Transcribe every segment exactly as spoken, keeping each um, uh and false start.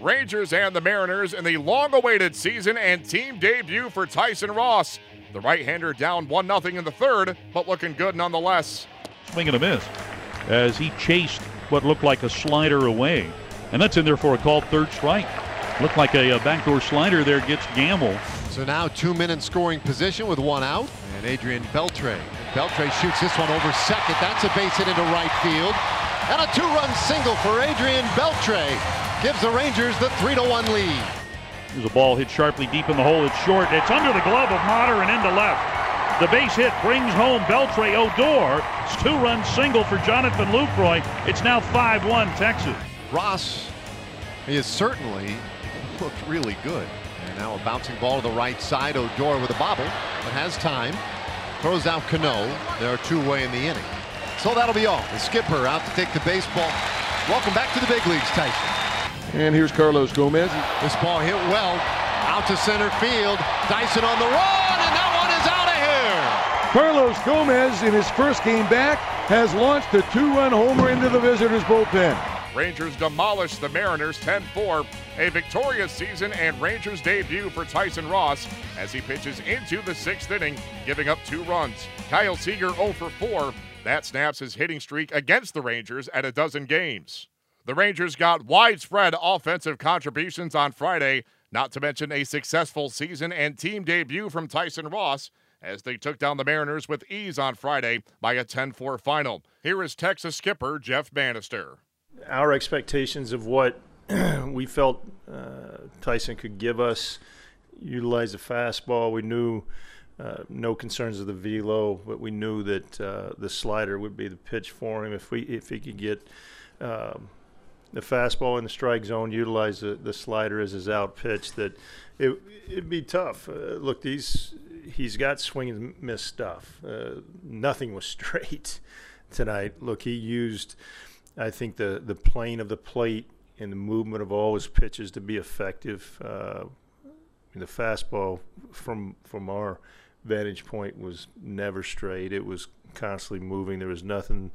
Rangers and the Mariners in the long-awaited season and team debut for Tyson Ross. The right-hander down one nothing in the third, but looking good nonetheless. Swing and a miss as he chased what looked like a slider away. And that's in there for a called third strike. Looked like a, a backdoor slider there, gets Gamble. So now two men in scoring position with one out. And Adrian Beltre. Beltre shoots this one over second. That's a base hit into right field. And a two-run single for Adrian Beltre gives the Rangers the three to one lead. There's a ball hit sharply deep in the hole. It's short. It's under the glove of Motter and into left. The base hit brings home Beltre Odor. It's two-run single for Jonathan Lucroy. It's now five one Texas. Ross, he has certainly looked really good. And now a bouncing ball to the right side. Odor with a bobble, but has time. Throws out Cano. There are two away in the inning. So that'll be all. The skipper out to take the baseball. Welcome back to the big leagues, Tyson. And here's Carlos Gomez. This ball hit well. Out to center field. Dyson on the run, and that one is out of here. Carlos Gomez, in his first game back, has launched a two-run homer into the visitors' bullpen. Rangers demolish the Mariners ten four. A victorious season and Rangers debut for Tyson Ross as he pitches into the sixth inning, giving up two runs. Kyle Seager oh for four. That snaps his hitting streak against the Rangers at a dozen games. The Rangers got widespread offensive contributions on Friday, not to mention a successful season and team debut from Tyson Ross as they took down the Mariners with ease on Friday by a ten four final. Here is Texas skipper Jeff Bannister. Our expectations of what we felt uh, Tyson could give us, utilize the fastball. We knew uh, no concerns of the velo, but we knew that uh, the slider would be the pitch for him if we if he could get um, the fastball in the strike zone, utilize the, the slider as his out pitch. That it it'd be tough. Uh, look, these he's got swing and miss stuff. Uh, nothing was straight tonight. Look, he used, I think, the the plane of the plate and the movement of all his pitches to be effective. Uh, the fastball, from from our vantage point, was never straight. It was constantly moving. There was nothing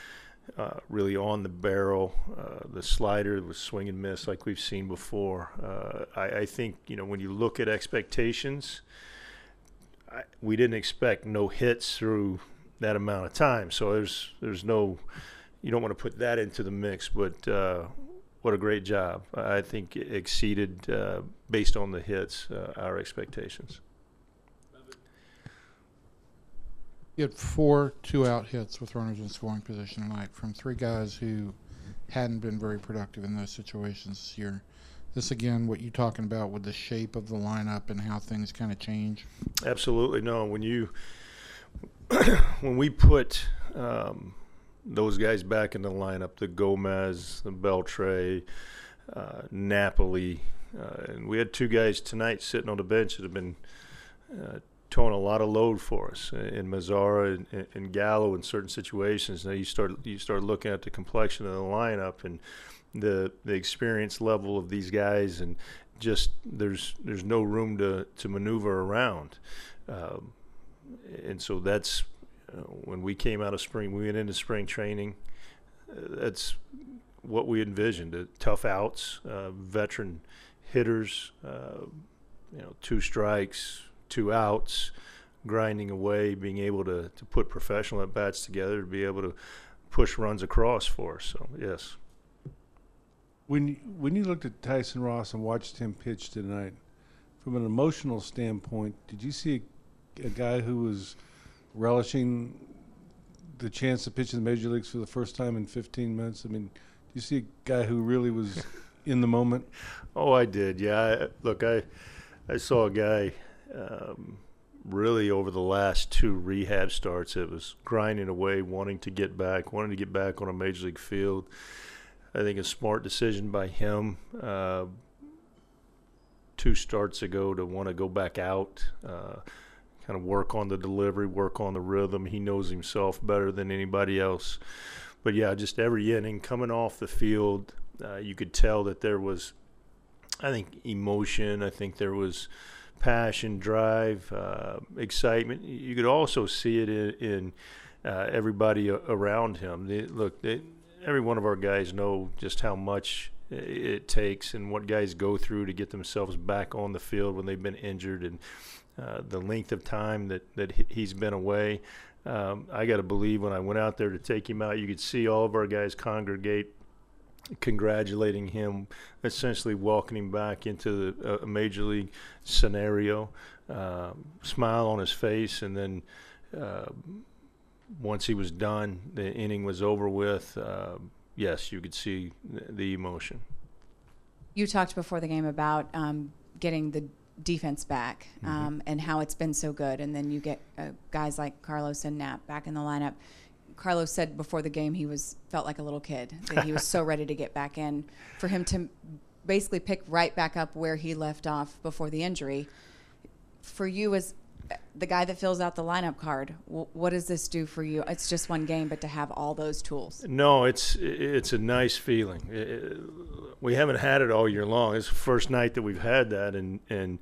uh, really on the barrel. Uh, the slider was swing and miss like we've seen before. Uh, I, I think, you know, when you look at expectations, I, we didn't expect no hits through that amount of time. So there's there's no, you don't want to put that into the mix, but uh, what a great job. I think it exceeded, uh, based on the hits, uh, our expectations. You had four two-out hits with runners in scoring position tonight from three guys who hadn't been very productive in those situations this year. This, again, what you're talking about with the shape of the lineup and how things kind of change? Absolutely. No, when you when we put um, those guys back in the lineup, the Gomez, the Beltre, uh, Napoli, uh, and we had two guys tonight sitting on the bench that have been uh, towing a lot of load for us in Mazzara and, and Gallo in certain situations. Now you start you start looking at the complexion of the lineup and the the experience level of these guys, and just there's there's no room to to maneuver around, um, and so that's uh, when we came out of spring, we went into spring training. Uh, that's what we envisioned: uh, tough outs, uh, veteran hitters, uh, you know, two strikes, two outs, grinding away, being able to, to put professional at-bats together to be able to push runs across for us. So, yes. When you, when you looked at Tyson Ross and watched him pitch tonight, from an emotional standpoint, did you see a, a guy who was relishing the chance to pitch in the major leagues for the first time in fifteen minutes? I mean, do you see a guy who really was in the moment? Oh, I did, yeah. I, look, I I saw a guy um, really over the last two rehab starts that was grinding away, wanting to get back, wanting to get back on a major league field. I think a smart decision by him uh, two starts ago to want to go back out, uh, kind of work on the delivery, work on the rhythm. He knows himself better than anybody else. But, yeah, just every inning coming off the field, uh, you could tell that there was, I think, emotion. I think there was passion, drive, uh, excitement. You could also see it in, in uh, everybody around him. They, look, they, every one of our guys know just how much it takes and what guys go through to get themselves back on the field when they've been injured, and uh, the length of time that, that he's been away. Um, I got to believe when I went out there to take him out, you could see all of our guys congregate, congratulating him, essentially welcoming him back into the, a major league scenario, uh, smile on his face, and then uh, once he was done, the inning was over with, uh, yes, you could see the, the emotion. You talked before the game about um, getting the defense back um, Mm-hmm. and how it's been so good, and then you get uh, guys like Carlos and Knapp back in the lineup. Carlos said before the game he was felt like a little kid, that he was so ready to get back in. For him to basically pick right back up where he left off before the injury, for you as the guy that fills out the lineup card, w- what does this do for you? It's just one game, but to have all those tools. No, it's it's a nice feeling. It, it, we haven't had it all year long. It's the first night that we've had that, and and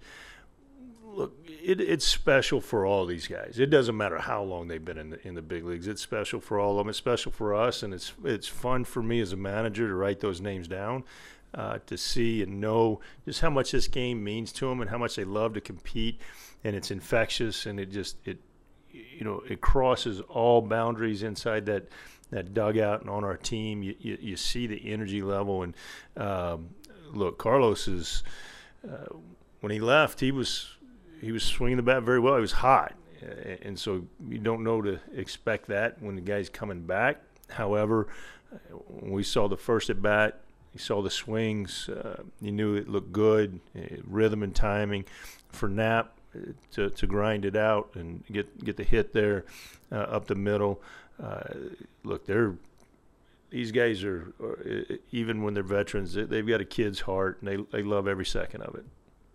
look, it, it's special for all these guys. It doesn't matter how long they've been in the, in the big leagues. It's special for all of them. It's special for us, and it's it's fun for me as a manager to write those names down, uh, to see and know just how much this game means to them and how much they love to compete. And it's infectious, and it just it you know it crosses all boundaries inside that that dugout and on our team. You you, you see the energy level, and um, look, Carlos is uh, when he left, he was he was swinging the bat very well. He was hot, and so you don't know to expect that when the guy's coming back. However, when we saw the first at bat, you saw the swings. Uh, you knew it looked good, uh, rhythm and timing for Knapp to to grind it out and get get the hit there uh, up the middle. Uh, look, they're these guys are, are even when they're veterans, they, they've got a kid's heart, and they they love every second of it.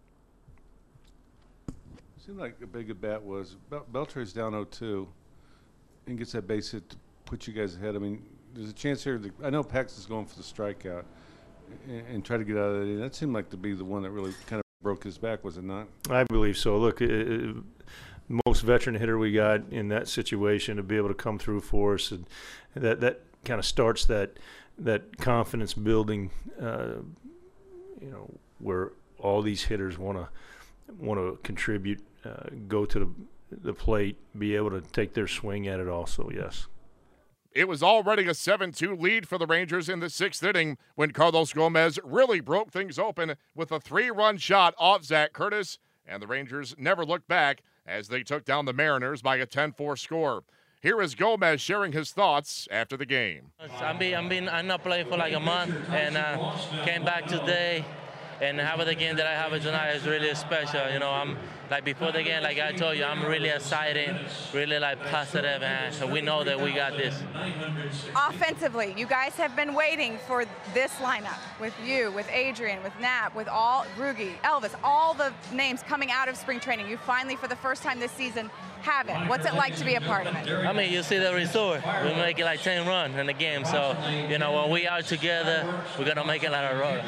Seemed like a big at bat was Bel- Beltre's down oh two and gets that base hit to put you guys ahead. I mean, there's a chance here. That, I know Paxton's going for the strikeout and, and try to get out of that. That seemed like to be the one that really kind of broke his back, was it not? I believe so. Look, it, it, most veteran hitter we got in that situation to be able to come through for us, and that that kind of starts that that confidence building. Uh, you know, where all these hitters want to want to contribute, uh, go to the the plate, be able to take their swing at it. Also, yes. It was already a seven two lead for the Rangers in the sixth inning when Carlos Gomez really broke things open with a three-run shot off Zach Curtis, and the Rangers never looked back as they took down the Mariners by a ten four score. Here is Gomez sharing his thoughts after the game. I've been, I've been, I'm not playing for like a month, and uh, came back today, and having the game that I have tonight is really special. You know, I'm like before the game, like I told you, I'm really excited, really like positive, and so we know that we got this. Offensively, you guys have been waiting for this lineup with you, with Adrian, with Knapp, with all Rugi, Elvis, all the names coming out of spring training. You finally, for the first time this season, have it. What's it like to be a part of it? I mean, you see the result. We make it like ten runs in the game, so you know when we are together, we're gonna make it like a road.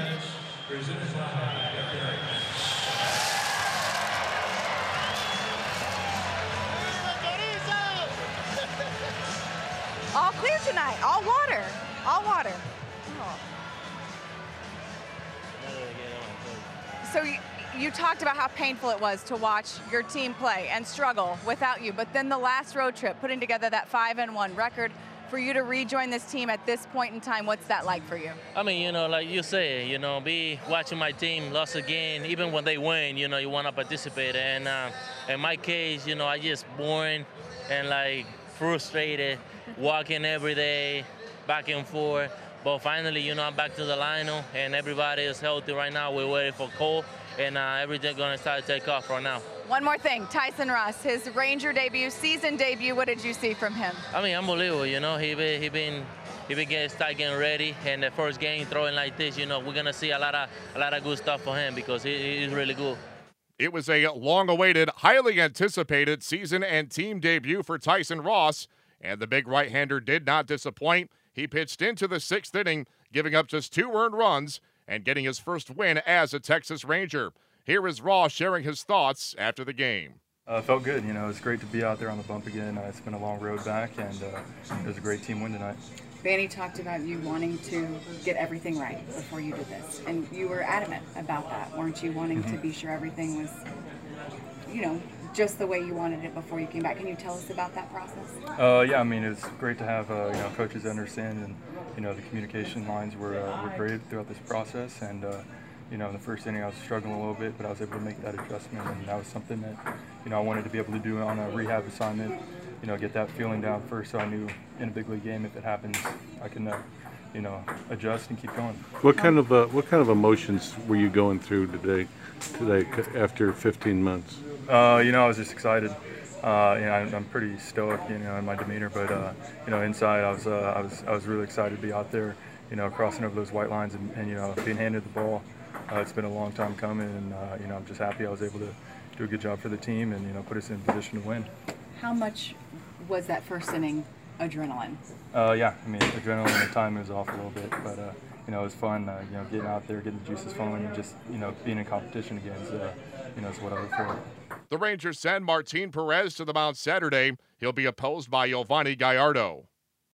All clear tonight. All water. All water. Oh. So you, you talked about how painful it was to watch your team play and struggle without you, but then the last road trip, putting together that five and one record, for you to rejoin this team at this point in time, what's that like for you? I mean, you know, like you say, you know, be watching my team lost again, even when they win, you know, you want to participate. And uh, in my case, you know, I just boring and like frustrated, walking every day, back and forth. But finally, you know, I'm back to the lineup, and everybody is healthy right now. We're waiting for Cole, and uh, everything's going to start to take off right now. One more thing, Tyson Ross, his Ranger debut, season debut, what did you see from him? I mean, unbelievable, you know. He been, he been, he been getting, start getting ready, and the first game throwing like this, you know, we're going to see a lot of, a lot of good stuff for him because he, he's really good. It was a long-awaited, highly anticipated season and team debut for Tyson Ross, and the big right-hander did not disappoint. He pitched into the sixth inning, giving up just two earned runs and getting his first win as a Texas Ranger. Here is Ross sharing his thoughts after the game. Uh, it felt good. You know, it was great to be out there on the bump again. Uh, it's been a long road back, and uh, it was a great team win tonight. Vanny talked about you wanting to get everything right before you did this, and you were adamant about that, weren't you? Wanting mm-hmm. to be sure everything was, you know, just the way you wanted it before you came back. Can you tell us about that process? Uh, yeah, I mean, it's great to have uh, you know, coaches understand, and you know, the communication lines were uh, were great throughout this process. And uh, you know, in the first inning, I was struggling a little bit, but I was able to make that adjustment, and that was something that you know I wanted to be able to do on a rehab assignment. You know, get that feeling down first, so I knew in a big league game, if it happens, I can, uh, you know, adjust and keep going. What kind of uh, what kind of emotions were you going through today, today after fifteen months? Uh, you know, I was just excited. Uh, you know, I'm, I'm pretty stoic, you know, in my demeanor, but uh, you know, inside, I was, uh, I was, I was really excited to be out there, you know, crossing over those white lines and, and you know, being handed the ball. Uh, it's been a long time coming, and uh, you know, I'm just happy I was able to do a good job for the team and you know, put us in a position to win. How much was that first inning adrenaline? Uh, yeah, I mean, adrenaline and time was off a little bit, but uh, you know, it was fun. Uh, you know, getting out there, getting the juices flowing, and just you know, being in competition again is, uh, you know, is what I look for. The Rangers send Martin Perez to the mound Saturday. He'll be opposed by Yovani Gallardo.